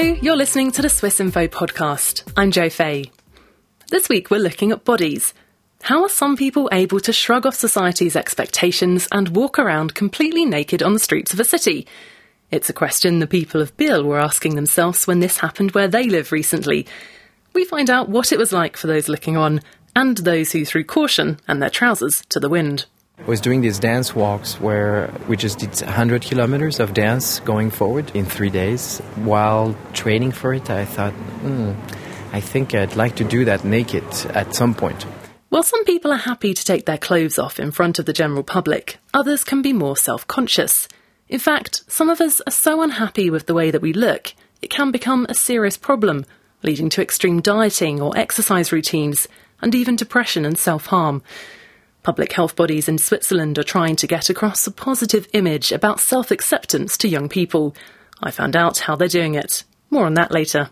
You're listening to the Swiss Info podcast. I'm Jo Fay. This week we're looking at bodies. How are some people able to shrug off society's expectations and walk around completely naked on the streets of a city? It's a question the people of Biel were asking themselves when this happened where they live recently. We find out what it was like for those looking on and those who threw caution and their trousers to the wind. I was doing these dance walks where we just did 100 kilometers of dance going forward in 3 days. While training for it, I thought, I think I'd like to do that naked at some point. While some people are happy to take their clothes off in front of the general public, others can be more self-conscious. In fact, some of us are so unhappy with the way that we look, it can become a serious problem, leading to extreme dieting or exercise routines, and even depression and self-harm. Public health bodies in Switzerland are trying to get across a positive image about self-acceptance to young people. I found out how they're doing it. More on that later.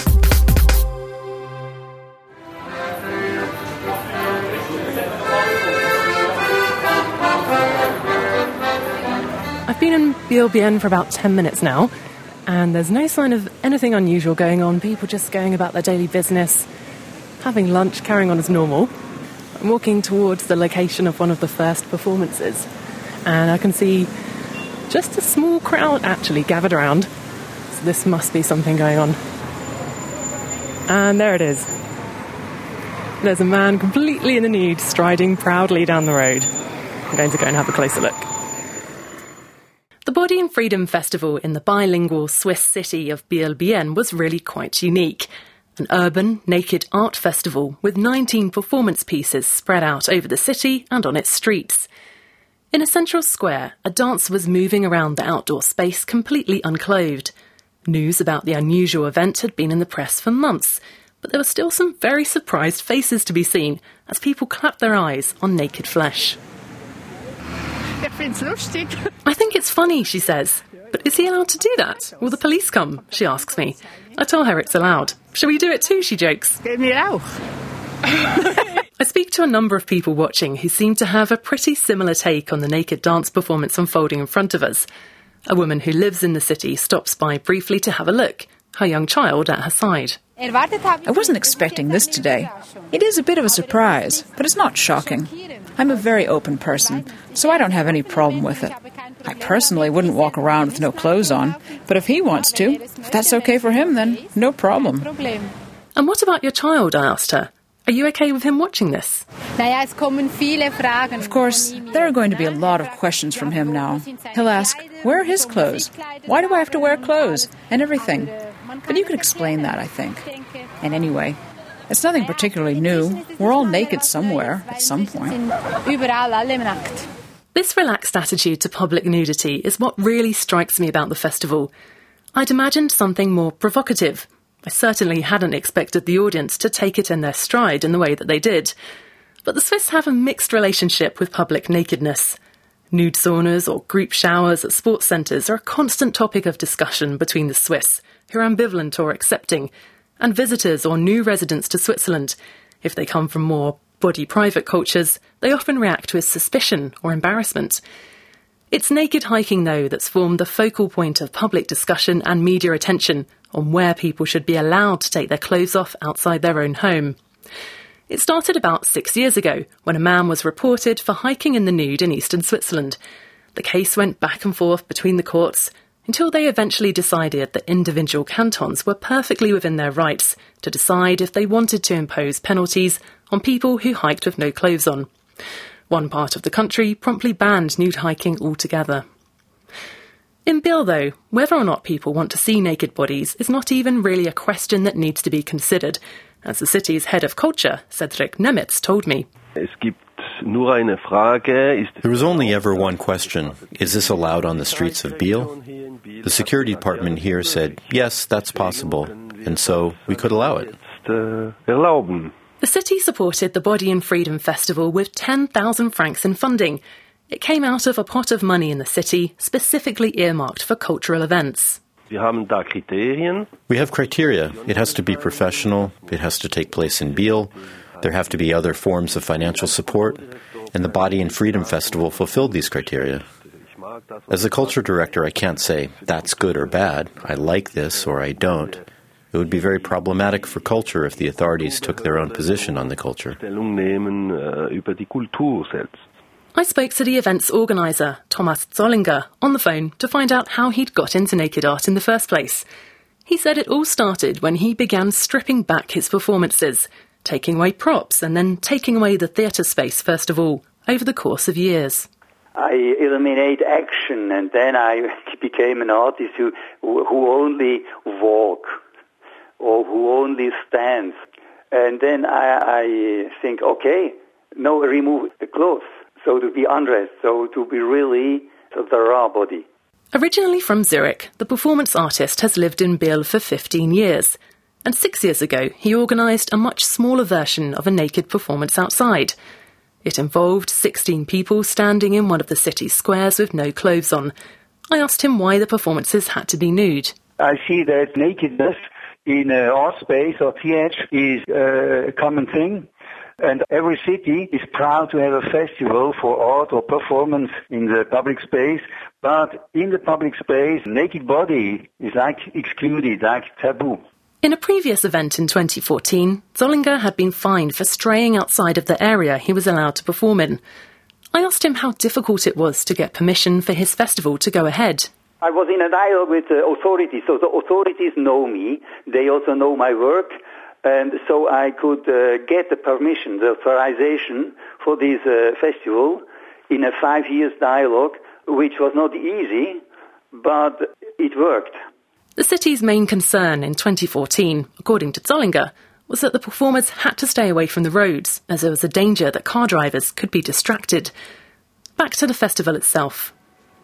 I've been in Biel for about 10 minutes now, and there's no sign of anything unusual going on. People just going about their daily business, having lunch, carrying on as normal. I'm walking towards the location of one of the first performances, and I can see just a small crowd actually gathered around. So this must be something going on. And there it is. There's a man completely in the nude striding proudly down the road. I'm going to go and have a closer look. The Body and Freedom Festival in the bilingual Swiss city of Biel was really quite unique. An urban, naked art festival with 19 performance pieces spread out over the city and on its streets. In a central square, a dancer was moving around the outdoor space completely unclothed. News about the unusual event had been in the press for months, but there were still some very surprised faces to be seen as people clapped their eyes on naked flesh. I think it's funny, she says. But is he allowed to do that? Will the police come? She asks me. I tell her it's allowed. Shall we do it too? She jokes. I speak to a number of people watching who seem to have a pretty similar take on the naked dance performance unfolding in front of us. A woman who lives in the city stops by briefly to have a look, her young child at her side. I wasn't expecting this today. It is a bit of a surprise, but it's not shocking. I'm a very open person, so I don't have any problem with it. I personally wouldn't walk around with no clothes on, but if he wants to, if that's okay for him, then no problem. And what about your child? I asked her. Are you okay with him watching this? Of course, there are going to be a lot of questions from him now. He'll ask, where are his clothes? Why do I have to wear clothes? And everything. But you could explain that, I think. And anyway, it's nothing particularly new. We're all naked somewhere at some point. This relaxed attitude to public nudity is what really strikes me about the festival. I'd imagined something more provocative. I certainly hadn't expected the audience to take it in their stride in the way that they did. But the Swiss have a mixed relationship with public nakedness. Nude saunas or group showers at sports centres are a constant topic of discussion between the Swiss, who are ambivalent or accepting, and visitors or new residents to Switzerland. If they come from more body-private cultures, they often react with suspicion or embarrassment. It's naked hiking, though, that's formed the focal point of public discussion and media attention on where people should be allowed to take their clothes off outside their own home. It started about 6 years ago, when a man was reported for hiking in the nude in eastern Switzerland. The case went back and forth between the courts, until they eventually decided that individual cantons were perfectly within their rights to decide if they wanted to impose penalties on people who hiked with no clothes on. One part of the country promptly banned nude hiking altogether. In Biel, though, whether or not people want to see naked bodies is not even really a question that needs to be considered, as the city's head of culture, Cedric Nemitz, told me. There was only ever one question. Is this allowed on the streets of Biel? The security department here said, yes, that's possible, and so we could allow it. The city supported the Body and Freedom Festival with 10,000 francs in funding. It came out of a pot of money in the city, specifically earmarked for cultural events. We have criteria. It has to be professional. It has to take place in Biel. There have to be other forms of financial support. And the Body and Freedom Festival fulfilled these criteria. As a culture director, I can't say, that's good or bad, I like this or I don't. It would be very problematic for culture if the authorities took their own position on the culture. I spoke to the event's organiser, Thomas Zollinger, on the phone to find out how he'd got into naked art in the first place. He said it all started when he began stripping back his performances, taking away props and then taking away the theatre space first of all, over the course of years. I eliminate action, and then I became an artist who only walk or who only stands. And then I think, okay, no, remove the clothes, so to be undressed, so to be really the raw body. Originally from Zurich, the performance artist has lived in Biel for 15 years. And 6 years ago, he organised a much smaller version of a naked performance outside. It involved 16 people standing in one of the city's squares with no clothes on. I asked him why the performances had to be nude. I see that nakedness in art space or theatre is a common thing. And every city is proud to have a festival for art or performance in the public space. But in the public space, naked body is like excluded, like taboo. In a previous event in 2014, Zollinger had been fined for straying outside of the area he was allowed to perform in. I asked him how difficult it was to get permission for his festival to go ahead. I was in a dialogue with the authorities, so the authorities know me. They also know my work, and so I could get the permission, the authorization for this festival in a 5 years dialogue, which was not easy, but it worked. The city's main concern in 2014, according to Zollinger, was that the performers had to stay away from the roads, as there was a danger that car drivers could be distracted. Back to the festival itself.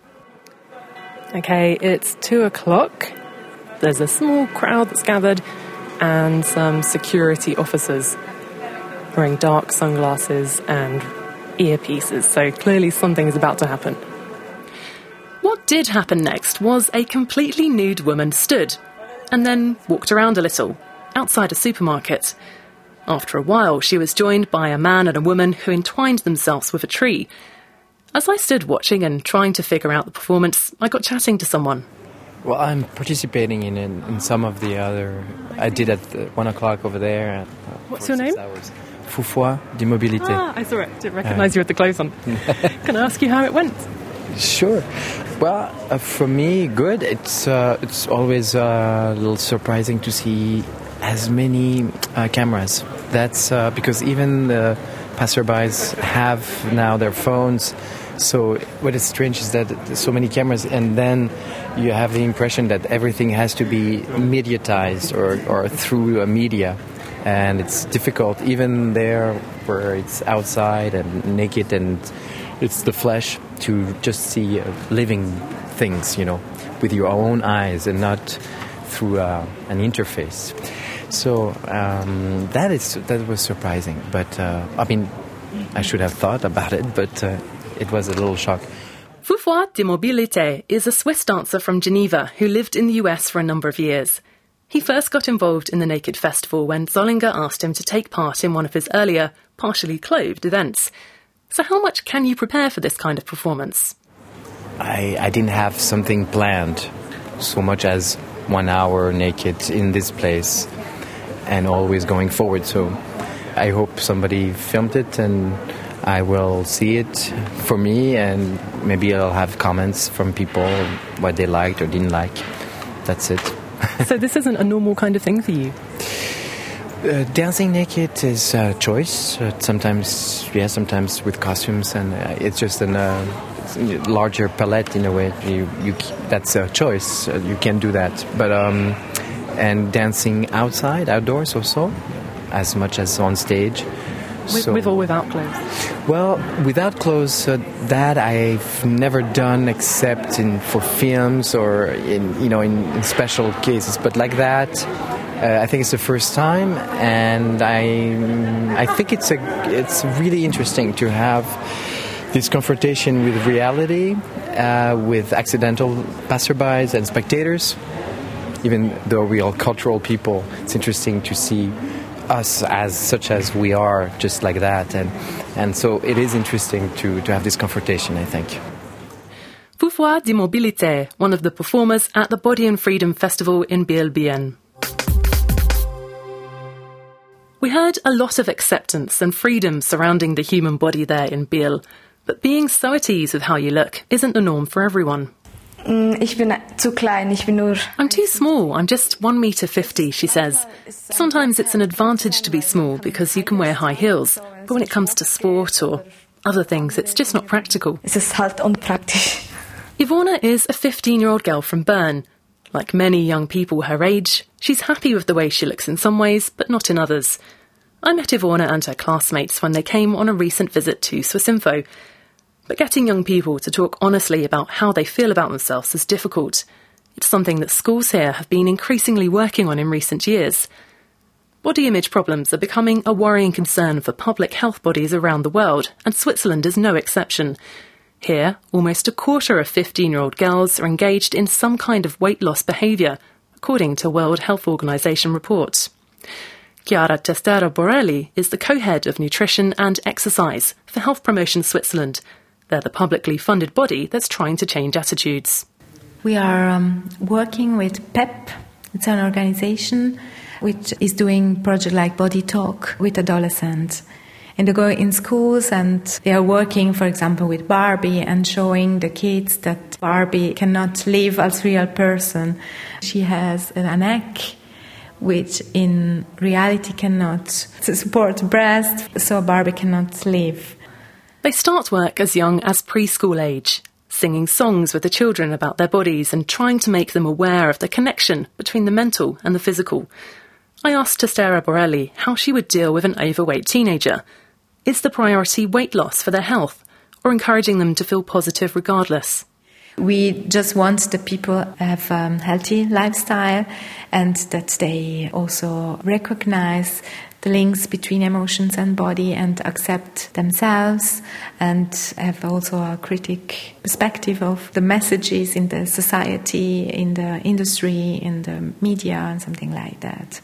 OK, it's 2:00. There's a small crowd that's gathered and some security officers wearing dark sunglasses and earpieces, so clearly something is about to happen. What did happen next was a completely nude woman stood and then walked around a little, outside a supermarket. After a while, she was joined by a man and a woman who entwined themselves with a tree. As I stood watching and trying to figure out the performance, I got chatting to someone. Well, I'm participating in some of the other... I did at 1 o'clock over there. What's your name? Foufois d'Immobilité. Ah, I saw it. Didn't recognise you with the clothes on. Can I ask you how it went? Sure. Well, for me, good. It's always a little surprising to see as many cameras. That's because even the passerbys have now their phones. So what is strange is that there's so many cameras, and then you have the impression that everything has to be mediatized or through a media. And it's difficult, even there where it's outside and naked and it's the flesh, to just see living things, with your own eyes and not through an interface. So that was surprising. But, I should have thought about it, but it was a little shock. Foufois d'Immobilité is a Swiss dancer from Geneva who lived in the US for a number of years. He first got involved in the Naked Festival when Zollinger asked him to take part in one of his earlier, partially clothed events. So how much can you prepare for this kind of performance? I didn't have something planned so much as 1 hour naked in this place and always going forward. So I hope somebody filmed it and I will see it for me, and maybe I'll have comments from people what they liked or didn't like. That's it. So this isn't a normal kind of thing for you? Dancing naked is a choice. Sometimes with costumes, and it's just a larger palette in a way. That's a choice. You can do that. But and dancing outdoors also, as much as on stage. With or without clothes? Well, without clothes, that I've never done except for films or in special cases. But like that, I think it's the first time, and I think it's really interesting to have this confrontation with reality, with accidental passerbys and spectators. Even though we are cultural people, it's interesting to see us as we are, just like that, and so it is interesting to have this confrontation, I think. Pouvoir d'Immobilité, one of the performers at the Body and Freedom Festival in Biel-Bienne. We heard a lot of acceptance and freedom surrounding the human body there in Biel, but being so at ease with how you look isn't the norm for everyone. I'm too small, I'm just 1.50 meters, she says. Sometimes it's an advantage to be small because you can wear high heels, but when it comes to sport or other things, it's just not practical. Ivona is a 15-year-old girl from Bern. Like many young people her age, she's happy with the way she looks in some ways, but not in others. I met Ivona and her classmates when they came on a recent visit to Swissinfo. But getting young people to talk honestly about how they feel about themselves is difficult. It's something that schools here have been increasingly working on in recent years. Body image problems are becoming a worrying concern for public health bodies around the world, and Switzerland is no exception. Here, almost a quarter of 15-year-old girls are engaged in some kind of weight loss behaviour, according to World Health Organization reports. Chiara Testera Borelli is the co-head of Nutrition and Exercise for Health Promotion Switzerland. They're the publicly funded body that's trying to change attitudes. We are working with PEP. It's an organization which is doing projects like Body Talk with adolescents. And they go in schools and they are working, for example, with Barbie and showing the kids that Barbie cannot live as a real person. She has a neck which in reality cannot support breast, so Barbie cannot live. They start work as young as preschool age, singing songs with the children about their bodies and trying to make them aware of the connection between the mental and the physical. I asked Testera Borelli how she would deal with an overweight teenager. Is the priority weight loss for their health, or encouraging them to feel positive regardless? We just want the people to have a healthy lifestyle and that they also recognize the links between emotions and body and accept themselves and have also a critical perspective of the messages in the society, in the industry, in the media and something like that.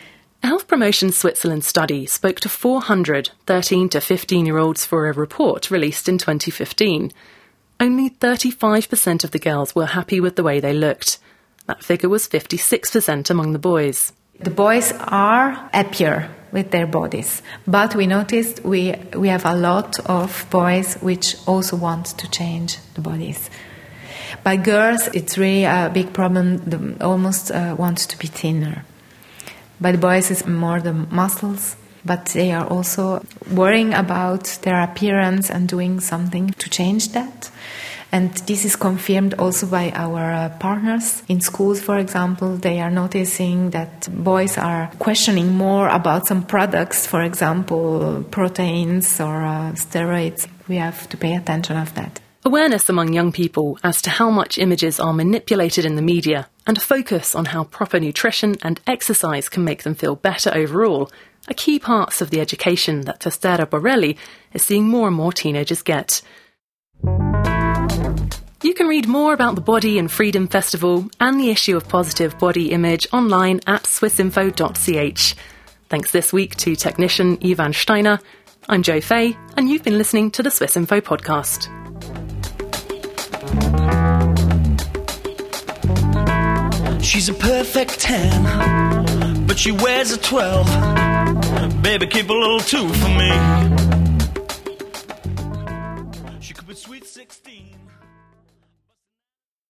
A Health Promotion Switzerland study spoke to 400 13 to 15-year-olds for a report released in 2015. Only 35% of the girls were happy with the way they looked. That figure was 56% among the boys. The boys are happier with their bodies, but we noticed we have a lot of boys which also want to change the bodies. By girls, it's really a big problem. They almost want to be thinner. By the boys, it's more the muscles, but they are also worrying about their appearance and doing something to change that. And this is confirmed also by our partners. In schools, for example, they are noticing that boys are questioning more about some products, for example, proteins or steroids. We have to pay attention of that. Awareness among young people as to how much images are manipulated in the media and a focus on how proper nutrition and exercise can make them feel better overall are key parts of the education that Testera Borelli is seeing more and more teenagers get. You can read more about the Body and Freedom Festival and the issue of positive body image online at swissinfo.ch. Thanks this week to technician Ivan Steiner. I'm Jo Fay, and you've been listening to the Swissinfo podcast. She's a perfect 10, but she wears a 12. Baby, keep a little 2 for me.